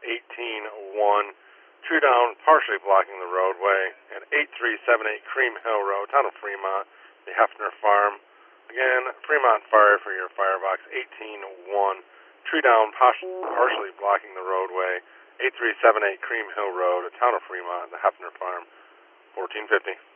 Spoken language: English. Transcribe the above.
18-1. Tree down, partially blocking the roadway at 8378 Cream Hill Road, town of Fremont, the Hefner Farm. Again, Fremont Fire for your firebox, 18-1. Tree down, partially blocking the roadway, 8378 Cream Hill Road, town of Fremont, the Hefner Farm, 1450.